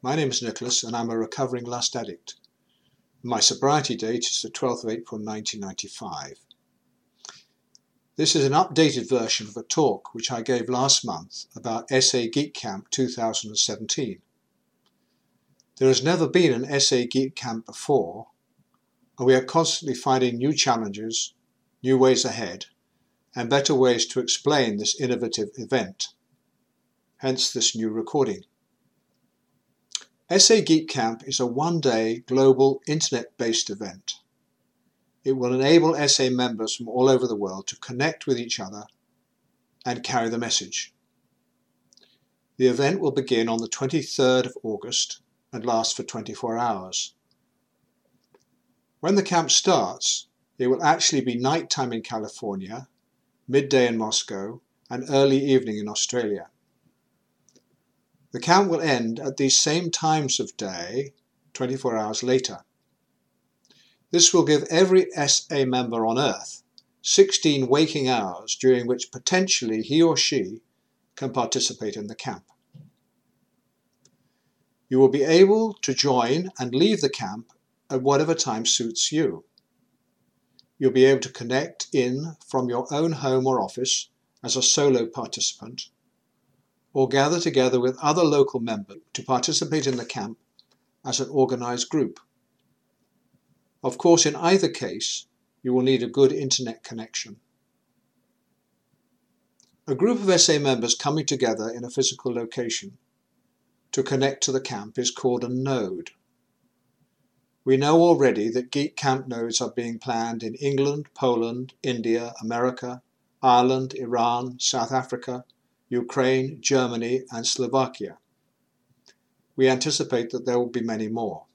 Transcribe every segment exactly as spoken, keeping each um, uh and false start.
My name is Nicholas and I'm a recovering lust addict. My sobriety date is the twelfth of April nineteen ninety-five. This is an updated version of a talk which I gave last month about S A Geek Camp two thousand seventeen. There has never been an S A Geek Camp before, and we are constantly finding new challenges, new ways ahead, and better ways to explain this innovative event. Hence this new recording. S A Geek Camp is a one-day global internet-based event. It will enable S A members from all over the world to connect with each other and carry the message. The event will begin on the twenty-third of August and last for twenty-four hours. When the camp starts, it will actually be nighttime in California, midday in Moscow, and early evening in Australia. The camp will end at these same times of day, twenty-four hours later. This will give every S A member on Earth sixteen waking hours during which potentially he or she can participate in the camp. You will be able to join and leave the camp at whatever time suits you. You'll be able to connect in from your own home or office as a solo participant, or gather together with other local members to participate in the camp as an organised group. Of course, in either case, you will need a good internet connection. A group of S A members coming together in a physical location to connect to the camp is called a node. We know already that Geek Camp nodes are being planned in England, Poland, India, America, Ireland, Iran, South Africa, Ukraine, Germany, and Slovakia. We anticipate that there will be many more.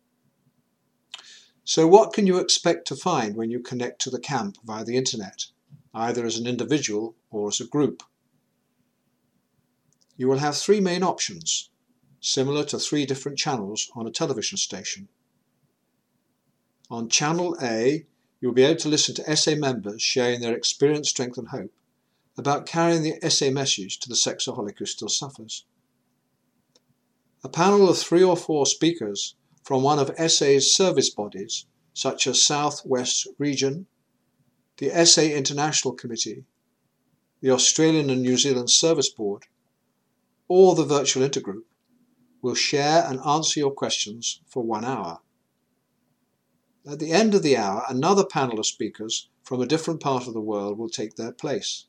So what can you expect to find when you connect to the camp via the internet, either as an individual or as a group? You will have three main options, similar to three different channels on a television station. On Channel A, you will be able to listen to S A members sharing their experience, strength, and hope about carrying the S A message to the sexaholic who still suffers. A panel of three or four speakers from one of S A's service bodies, such as South West Region, the S A International Committee, the Australian and New Zealand Service Board, or the Virtual Intergroup, will share and answer your questions for one hour. At the end of the hour, another panel of speakers from a different part of the world will take their place.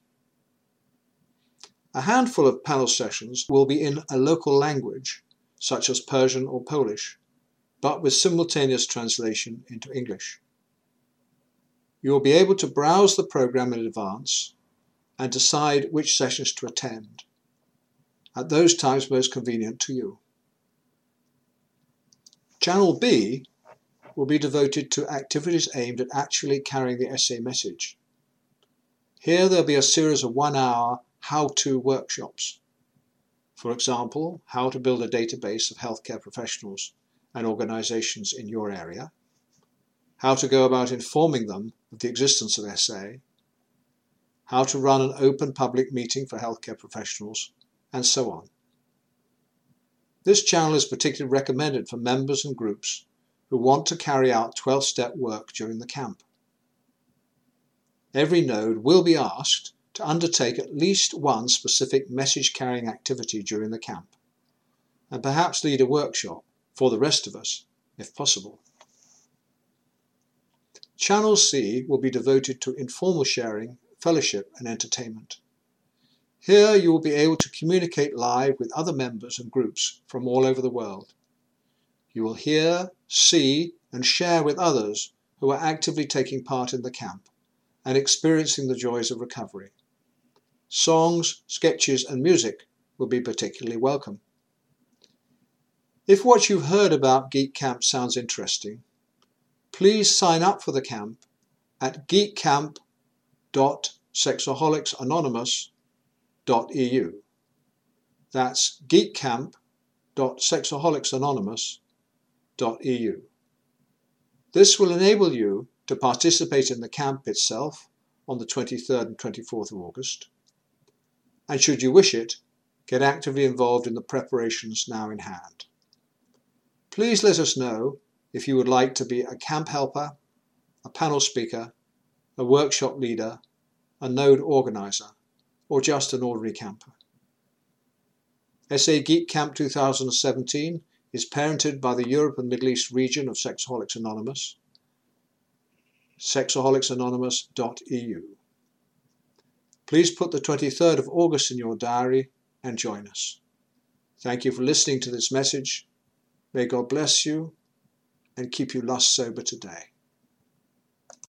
A handful of panel sessions will be in a local language, such as Persian or Polish, but with simultaneous translation into English. You will be able to browse the program in advance and decide which sessions to attend, at those times most convenient to you. Channel B will be devoted to activities aimed at actually carrying the S A message. Here there'll be a series of one-hour how-to workshops. For example, how to build a database of healthcare professionals and organisations in your area, how to go about informing them of the existence of S A, how to run an open public meeting for healthcare professionals, and so on. This channel is particularly recommended for members and groups who want to carry out twelve-step work during the camp. Every node will be asked to undertake at least one specific message-carrying activity during the camp, and perhaps lead a workshop for the rest of us, if possible. Channel C will be devoted to informal sharing, fellowship, and entertainment. Here you will be able to communicate live with other members and groups from all over the world. You will hear, see, and share with others who are actively taking part in the camp and experiencing the joys of recovery. Songs, sketches, and music will be particularly welcome. If what you've heard about Geek Camp sounds interesting, please sign up for the camp at geek camp dot sexaholics anonymous dot e u. That's geek camp dot sexaholics anonymous dot e u. This will enable you to participate in the camp itself on the twenty-third and twenty-fourth of August, and should you wish it, get actively involved in the preparations now in hand. Please let us know if you would like to be a camp helper, a panel speaker, a workshop leader, a node organizer, or just an ordinary camper. S A Geek Camp two thousand seventeen is parented by the Europe and Middle East region of Sexaholics Anonymous, sexaholics anonymous dot e u. Please put the twenty-third of August in your diary and join us. Thank you for listening to this message. May God bless you and keep you lust sober today.